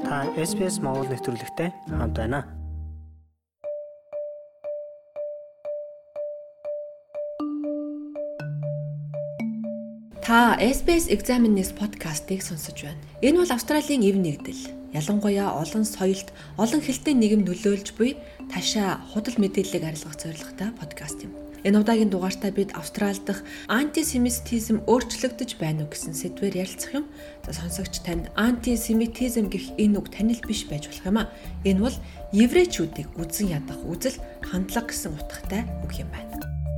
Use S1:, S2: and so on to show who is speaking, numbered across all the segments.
S1: Та SBS Монгол нэвтрүүлэгтэй хамт байна.
S2: Та SBS Examines подкастыг сонсож байна. Энэ бол Австралийн эв нэгдэл. Ялангуяа олон соёлт, олон хэлтэй нийгэм нөлөөлж буй ташаа худал мэдээллийг арилгах зорилготой подкаст юм. Энэ удаагийн дугаартаа бид Австрали дахь антисемитизм өөрчлөгдөж байна уу гэсэн сэдвээр ярилцах юм. За сонсогч танд антисемитизм гэх энэ үг танил биш байж болох юм а. Энэ бол еврейчүүдийг үзэн ядах үзэл, хандлага гэсэн утгатай үг юм байна.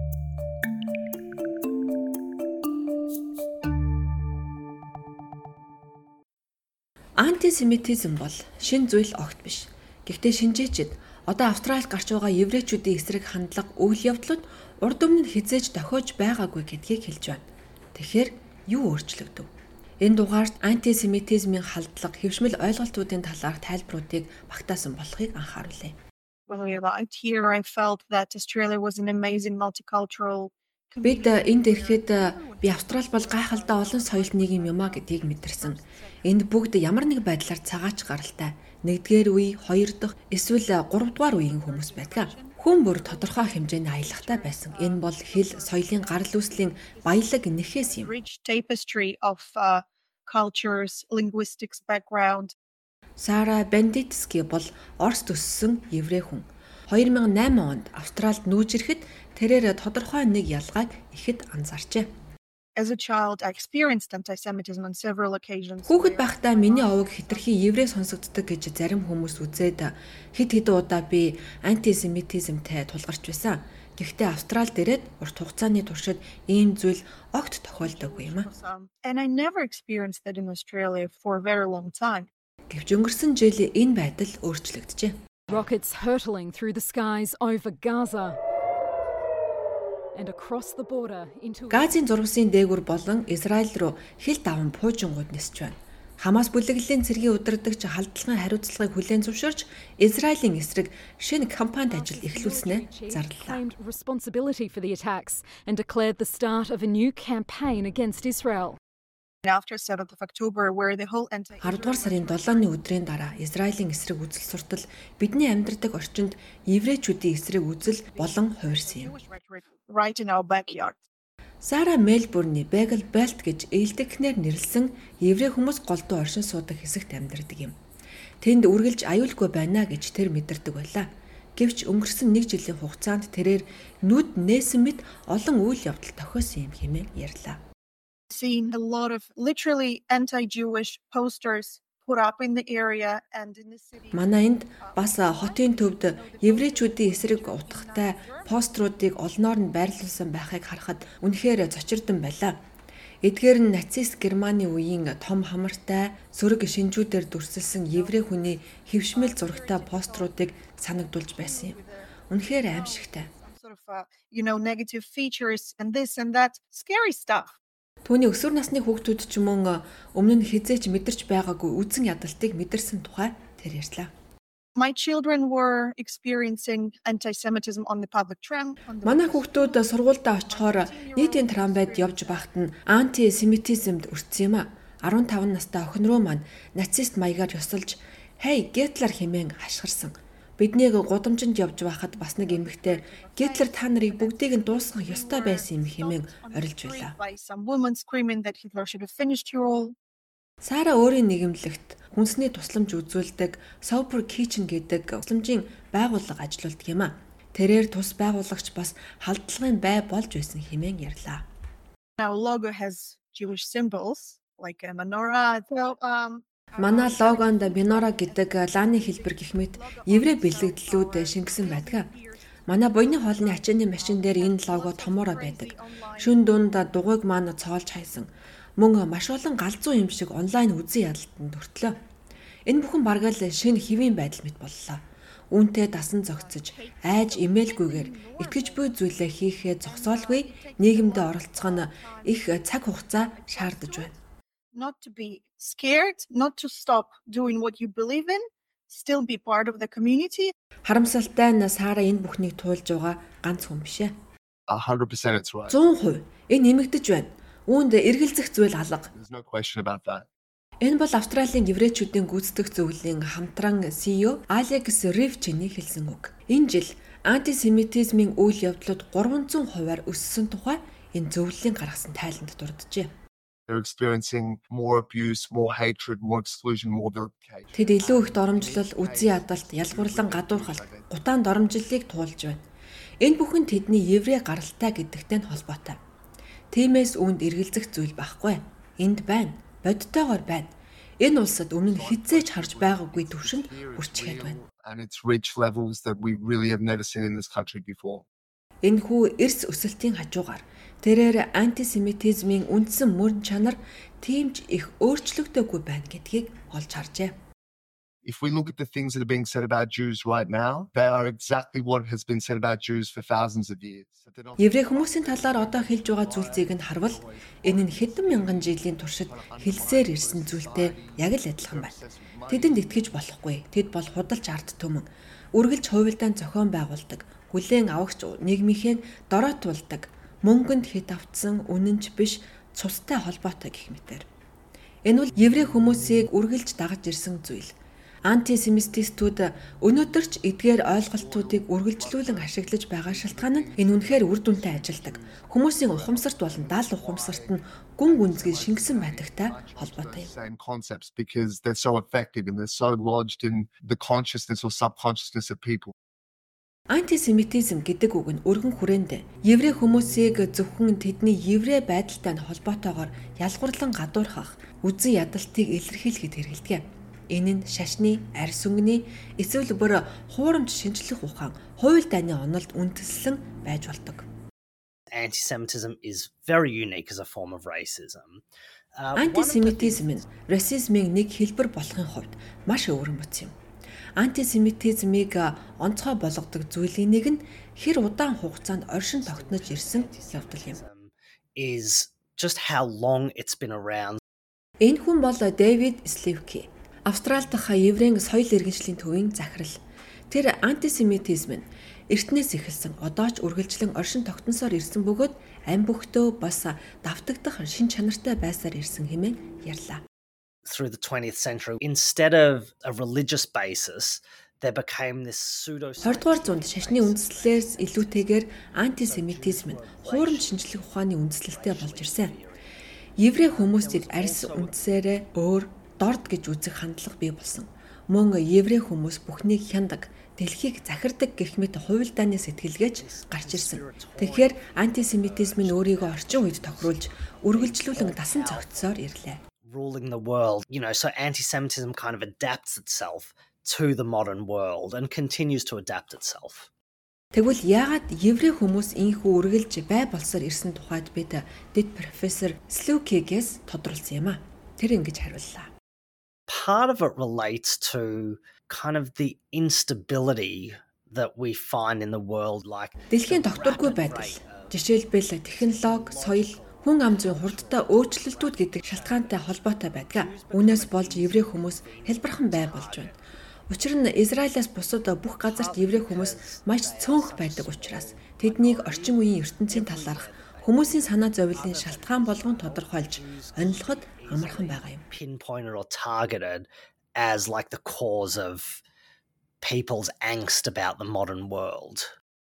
S2: Антисемитизм бол шинэ зүйл огт биш. Гэхдээ шинжээчид одоо Австралид гарч байгаа еврейчүүдийн эсрэг хандлага үйл явдлууд урд өмнө нь хизээж тохиож байгаагүй гэдгийг хэлж байна. Тэгэхээр юу өөрчлөгдөв? Энэ дугаарт антисемитизмын халдлага, хэвшмэл ойлголтуудын талаарх тайлбаруудыг багтаасан болохыг анхааруулъя.
S3: When we arrived here, I felt that Australia was an amazing multicultural.
S2: Бид энд ирэхэд би Австрали бол гайхалтай олон соёлт нийгэм юм а гэдгийг мэдэрсэн. Энд бүгд ямар нэг байдлаар цагаач гаралтай. Нэгдүгээр үе, хоёр дахь, эсвэл гуравдугаар үеийн хүмүүс байдаг. Хүн бүр тодорхой хэмжээний аялахтай байсан. Энэ бол хэл, соёлын гарал үүслийн баялаг нэхээс юм.
S3: Rich tapestry of cultures, linguistics background.
S2: Сара Бендитски бол Орос төссөн еврей хүн. 2008 онд Австралид нүүж ирэхэд тэрээр тодорхой нэг ялгааг ихэд анзаарчээ.
S3: As a child, I experienced anti-Semitism on several occasions.
S2: Хүүхэд байхдаа миний овог хэтэрхий еврей сонсогддог гэж зарим хүмүүс үзээд хэд хэдэн удаа би антисемитизмтэй тулгарч байсан. Гэхдээ Австрали дээрээ урт хугацааны туршид ийм зүйл огт тохиолдоггүй юм а.
S3: And I never experienced that in Australia for a very long time.
S2: Гэвч өнгөрсөн жил энэ байдал өөрчлөгдөжээ.
S4: Rockets hurtling through the skies over Gaza and across the border into
S2: Газийн зургасын дээгүр болон Израиль руу хил даван пуужингууд нисэж байна. Хамас бүлэглэлийн цэргийн удирдагч халдлагын хариуцлагыг хүлээн зөвшөөрч Израилийн эсрэг шинэ кампанит ажил эхлүүлснээ зарлалаа.
S4: claimed responsibility for the attacks and declared the start of a new campaign against Israel.
S3: After 7th of October, where the whole
S2: 10 дугаар сарын 7-ны өдрийн дараа Израилийн эсрэг үзэл суртал бидний амьдардаг орчинд еврейчүүдийн эсрэг үзэл болон хувирсан юм.
S3: right in our backyard.
S2: Сара Мельбурний Bagel Belt гэж ээлдэгнээр нэрлсэн еврей хүмүүс голдуу оршин суудаг хэсэгт амьдардаг юм. Тэнд үргэлж аюулгүй байна гэж тэр мэдэрдэг байлаа. Гэвч өнгөрсөн 1 жилийн хугацаанд тэрээр нүд нээсэн мэт олон үйл явдал тохиосон юм хэмээн ярьлаа.
S3: Seen a lot of literally anti-Jewish posters put up in the area and in the city.
S2: Манай энд бас хотын төвд еврейчүүдийн эсрэг утгатай поструудыг олноор нь байрлуулсан байхыг харахад үнэхээр цочирдон байлаа. Эдгээр нь нацист Германы үеийн том хамартай сөрөг шинжүүдээр дүрсэлсэн еврей хүний хэвшмэл зурагтай поструудыг санагдуулж байсан юм. Үнэхээр аимшигтай.
S3: Sort of negative features and this and that scary stuff.
S2: Түүний өсвөр насны хүүхдүүд ч мөн өмнө нь хизээч мэдэрч байгаагүй үзэн ядалтыг мэдэрсэн тухай тэр ярьлаа.
S3: My children were experiencing anti-Semitism on the public tram.
S2: Манай хүүхдүүд сургуультай очихоор нийтийн трамвайд явж байхад нь антисемитизмд өртсөн юм а. 15 настай охин руу маань нацист маягаар ёсолж "Hey Гитлер" хэмээн хашгирсан. Биднийг гудамжинд явж байхад бас нэг эмэгтэй "Гитлер та нарыг бүгдийг нь дуусгах ёстой байсан юм" хэмээн орилж байлаа.
S3: Some women screaming that Hitler should have finished you all.
S2: Сара өөрийн нэгэмлэгт хүнсний тусламж үзүүлдэг Sober Kitchen гэдэг тусламжийн байгууллага ажиллаулдаг юм а. Тэрээр тус байгуулагч бас халдлагын бай болж байсан хэмээн ярьлаа.
S3: Our logo has Jewish symbols like a menorah.
S2: Манай логонд Минора гэдэг лааны хэлбэр гэх мэт еврей бэлэгдлүүд шингэсэн байдаг. Манай буйны хоолны ачааны машин дээр энэ лого томоороо байдаг. Шүн дунд дугуйг маань цоолж хайсан. Мөн маш олон галзуу юм шиг онлайн үзэн ядалтанд хүртлөө. Энэ бүхэн бараг л шинэ хэвийн байдал мэт боллоо. Үүнтэй дасан зогцож, айж имэйлгүйгээр итгэж буй зүйлээ хийхээ зогсоолгүй нийгэмдээ оролцох нь их цаг хугацаа шаардаж байна.
S3: Not to be scared, not to stop doing what you believe in, still be part of the community.
S2: Харамсалтай нь Сара энэ бүхнийг туулж байгаа ганц хүн биш ээ.
S5: 100% it's right.
S2: 100% энэ нэмэгдэж байна. Үүнд эргэлзэх зүйл алга.
S5: There's no question about that.
S2: Энэ бол Австралийн еврейчүүдийн гүйцэтгэх зөвлөлийн хамтран CEO Алекс Ривчний хэлсэн үг. Энэ жил антисемитизмын үйл явдлууд 300%-аар өссөн тухай энэ зөвлөлийн гаргасан тайланд дурджээ.
S5: They're experiencing more abuse, more hatred, more exclusion, more vilification.
S2: Тэд илүү их доромжлол, үзий ядалт, ялгуурлан гадуурхал, гутаан доромжллыг туулж байна. Энэ бүхэн тэдний еврей гаралтай гэдэгтэй нь холбоотой. Тиймээс үүнд эргэлзэх зүйл байхгүй. Энд байна, бодтойгоор байна. Энэ улсад өмнө нь хизээж харж байгаагүй түвшинд хүрчихэд байна.
S5: And it's reached levels that we really have never seen in this country before.
S2: Энэхүү эрс өсөлтийн хажуугаар тэрээр антисемитизмын үндсэн мөрөн чанар тиймч их өөрчлөгдөөгүй байна гэдгийг олж харжээ.
S5: If we look at the things that are being said about Jews right now, they are exactly what has been said about Jews for thousands of years.
S2: Еврей хүмүүсийн талаар одоо хэлж байгаа зүйлсийг нь харвал энэ нь хэдэн мянган жилийн туршид хэлсээр ирсэн зүйлтэй яг л адилхан байна. Тэдэнд итгэж болохгүй. Тэд бол худалч ард түмэн, үргэлж хувилдаан зохион байгуулдаг, хүлээн авагч нийгмийнхээ дороотуулдаг, мөнгөнд хэд автсан үнэнч биш цустай холбоотой гэх мэтэр. Энэ бол еврей хүмүүсийг үргэлж дагаж ирсэн зүйл. Антисемитистүүд өнөөдөр ч эдгээр ойлголтуудыг үргэлжлүүлэн ашиглаж байгаа шалтгаан нь энэ үнэхээр үр дүнтэй ажилдаг. Хүмүүсийн ухамсарт болон даал ухамсарт нь гүн гүнзгий шингэсэн байдагтай холбоотой юм.
S5: Same concepts because they're so effective and they're so lodged in the consciousness or subconsciousness of people.
S2: Антисемитизм гэдэг үг нь өргөн хүрээнд еврей хүмүүсийг зөвхөн тэдний еврей байдалтай нь холбоотойгоор ялгуурлан гадуурхах, үзэн ядалтыг илэрхийлэхэд хэрэгэлдэг. Энэ нь шашны, арьс өнгөний эсвэл бүр хуурамч шинжлэх ухаан, хууль дааны онолд үндэслэн байж болдог.
S6: Anti-Semitism is very unique as a form of racism.
S2: Антисемитизм нь расизмын нэг хэлбэр болохын хувьд маш өвөрмөц юм. Антисемитизмыг онцгой болгодог зүйлийн нэг нь хэр удаан хугацаанд оршин тогтнож ирсэн явдал юм.
S6: Is just how long it's been around.
S2: Энэ хүн бол Дэвид Сливки. Австрали дахь еврейн соёл иргэншлийн төвийн захирал. Тэр антисемитизм нь эртнээс эхэлсэн одоо ч үргэлжлэн оршин тогтносоор ирсэн бөгөөд ам бүхтөө бас давтагдах шин чанартай байсаар ирсэн хэмээн ярьлаа.
S6: Through the 20th century, instead of a religious basis, there became this pseudo.
S2: 20-р зуунд шашны үндслэлээс илүүтэйгээр антисемитизм нь хуурамч шинжлэх ухааны үндслэлтэй болж ирсэн. Еврей хүмүүсийг арьс үндсээрээ өөр дорд гэж үзэх хандлага бий болсон. Мөн еврей хүмүүс бүхнийг хяндаг, дэлхийг захирдаг гэх мэт хувиль дааны сэтгэлгээч гарч ирсэн. Тэгэхээр антисемитизм нь өөрийгөө орчин үед тохируулж үргэлжлүүлэн дасан зохицсоор ирлээ.
S6: Ruling the world, so anti-Semitism kind of adapts itself to the modern world and continues to adapt itself.
S2: Тэгвэл яагаад еврей хүмүүс ийхүү үргэлж бай болсоор ирсэн тухайд бид дэд профессор Слюкигээс тодруулсан юм а. Тэр ингэж хариуллаа.
S6: Part of it relates to kind of the instability that we find in the world, like
S2: дэлхийн докторгүй байдал. Жишээлбэл технологи, соёл, хүн ам зүйн хурдтай өөрчлөлтүүд гэдэг шалтгаантай холбоотой байдаг. Үүнээс болж еврей хүмүүс хэлбэрхэн бай болж байна. Учир нь Израилаас бусад бүх газарт еврей хүмүүс маш цөөнх байдаг учраас тэднийг орчин үеийн ертөнцийн талаарх хүмүүсийн санаа зовлын шалтгаан болгон тодорхойлж онилоход амархан байгаа юм.
S6: Pinpointed or targeted as like the cause of people's angst about the modern world.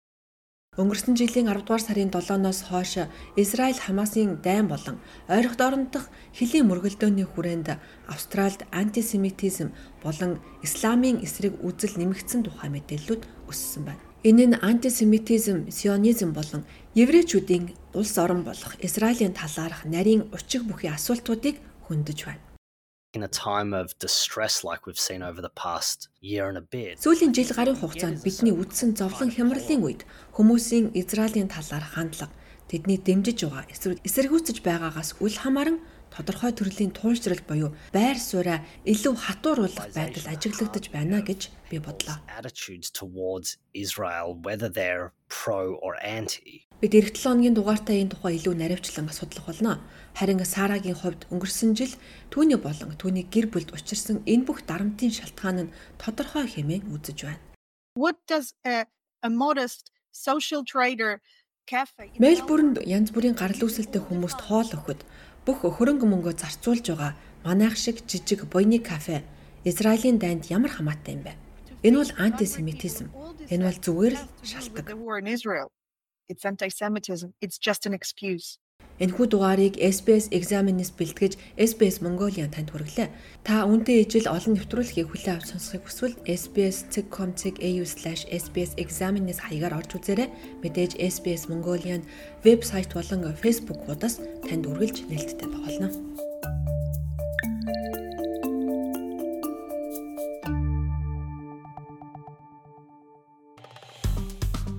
S2: Өнгөрсөн жилийн 10 дугаар сарын 7-оос хойш Израиль Хамасын дайн болон ойрхон дорн дахь хөлийн мөргөлдөөний хүрээнд Австральд антисемитизм болон исламын эсрэг үзэл нэмэгдсэн тухай мэдээллүүд өссөн байна. Энэ нь антисемитизм, сионизм болон еврейчүүдийн улс орон болох Израилийн талаарх нарийн учиг бүхий асуултуудыг хөндөж байна.
S6: In a time of distress like we've seen over the past year and a bit.
S2: Сүүлийн жил гарын хугацаанд бидний үдсэн зовлон хямралын үед хүмүүсийн Израилийн талаарх хандлага, тэдний дэмжиж байгаа эсвэл эсэргүүцэж байгаагаас үл хамааран тодорхой төрлийн туйлшрал буюу байр сууриа илүү хатууруулах байдал ажиглагдаж байна гэж би бодлоо.
S6: Attitudes towards Israel, whether they're pro or anti.
S2: Бид эх 7 хоногийн дугаартаа энэ тухай илүү наривчлан судлах болно. Харин Сарагийн хувьд өнгөрсөн жил түүний болон түүний гэр бүлд учирсан энэ бүх дарамтын шалтгаан нь тодорхой хэмээн үзэж байна.
S3: What does a modest social trader cafe
S2: Мельбурнд янз бүрийн гарал үүсэлтэй хүмүүст хоол өгөхөд бүх хөрөнгө мөнгөө зарцуулж байгаа Манайх шиг жижиг буйны кафе Израилийн дайнд ямар хамаатай юм бэ? Энэ бол антисемитизм. Энэ бол зүгээр л шалтгаан.
S3: It's anti-Semitism. It's just an excuse.
S2: Энэхүү дугаарыг SBS Examine-ээс бэлтгэж SBS Mongolian танд хүргэлээ. Та үүнтэй ижил олон нэвтрүүлгийг хүлээн авч сонсохыг хүсвэл sbs.com.au/SBS Examine-ээс хаягаар орж үзээрэй. Мэдээж SBS Mongolian вебсайт болон Facebook хуудас танд үргэлж нээлттэй болно.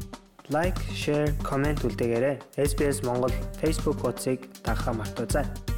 S1: Like, share, comment үлдээгээрэй. SBS Монгол Facebook хуудсыг дагахаа мартаоцай.